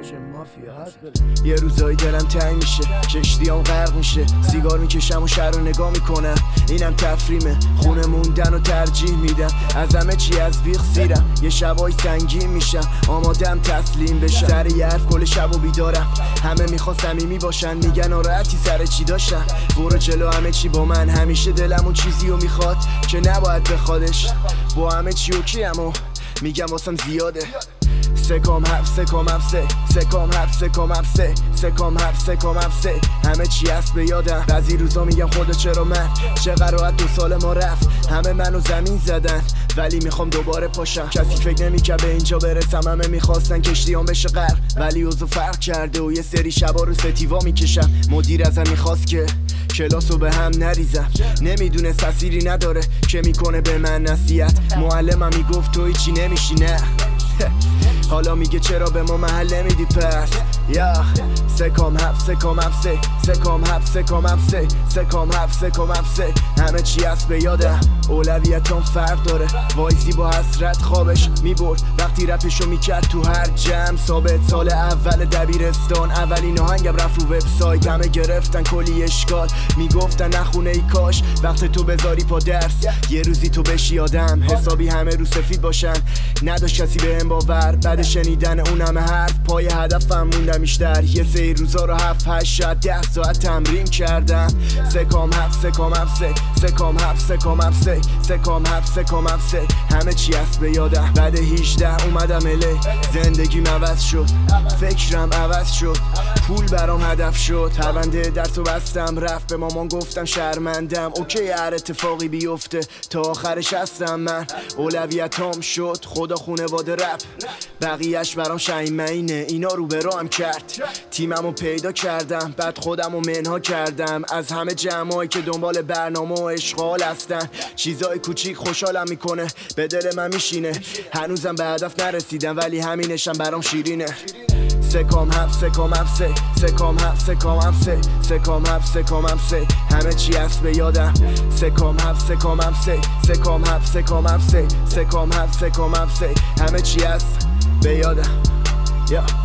یه روزایی دلم تنگ میشه، کشتیام غرق میشه، سیگار میکشم و شهر رو نگاه میکنم. اینم تفریمه، خونه موندن و ترجیح میدم. از همه چی از بیخ سیرم، یه شبای سنگین میشم، آمادم تسلیم بشم. سر یه حرف کل شب و بیدارم، همه میخوان صمیمی باشن، میگن ناراحتی سر چی داشتن. برو جلو همه چی با من، همیشه دلم اون چیزی رو میخواد که نباید بخوادش. با همه چی اوکی امو میگم واسم زیاده. سکام هفته همه چی هست به یادم. بعضی روزا میگم خدا چرا من، چقدر راحت 2 سال ما رفت، همه منو زمین زدن ولی میخوام دوباره پاشم. کسی فکر نمیکرد به اینجا برسم، همه میخواستن کشتیام بشه غرق، ولی اوضاع فرق کرده و یه سری شبا رو ستیوا میکشم. مدیر ازم میخواست که کلاسو به هم نریزم، نمیدونه تأثیری نداره که میکنه به من نصیحت. معلمم میگفت تو هیچی نمیشی نه حالا میگه چرا به ما محل نمیدی پس. یا سکام هفته همه چی هست به یادم. اولویتام فرق داره، وایزی با حسرت خوابش میبرد وقتی رپشو میکرد تو هر جمع ثابت. سال اول دبیرستان اولین آهنگم رفت رو وبسایت، همه گرفتن کلی اشکال، میگفتن نخونه ای کاش وقت تو بذاری پا درس، یه روزی تو بشی آدم، حسابی همه رو سفید باشن. نداشت کسی بهم باور، بعد شنیدن اون همه حرف پای هدفم موندم بیشتر. یه سری روزا رو 7 8 شاید 10 ساعت تمرین کردم. سکام هفته همه چی هست به یادم. بعد 18 اومدم اله، زندگیم عوض شد، فکرم عوض شد، پول برام هدف شد. پرونده درسو بستم، رفت به مامان گفتم شرمندم، اوکی هر اتفاقی بیفته تا آخرش هستم من. اولویتام شد خدا، خونواده، رپ، بقیهش برام شایمینه، اینا رو به راهم کرد. تیممو پیدا کردم، بعد خودمو منها کردم از همه جمعایی که دنبال برنامه و اشغال هستن. چیزای کوچیک خوشحالم میکنه، به دل من میشینه. هنوزم به هدف نرسیدم ولی همینشم برام شیرینه. سکام هفته همه چی هست به یادم. سکام هفته همه چی هست به یادم.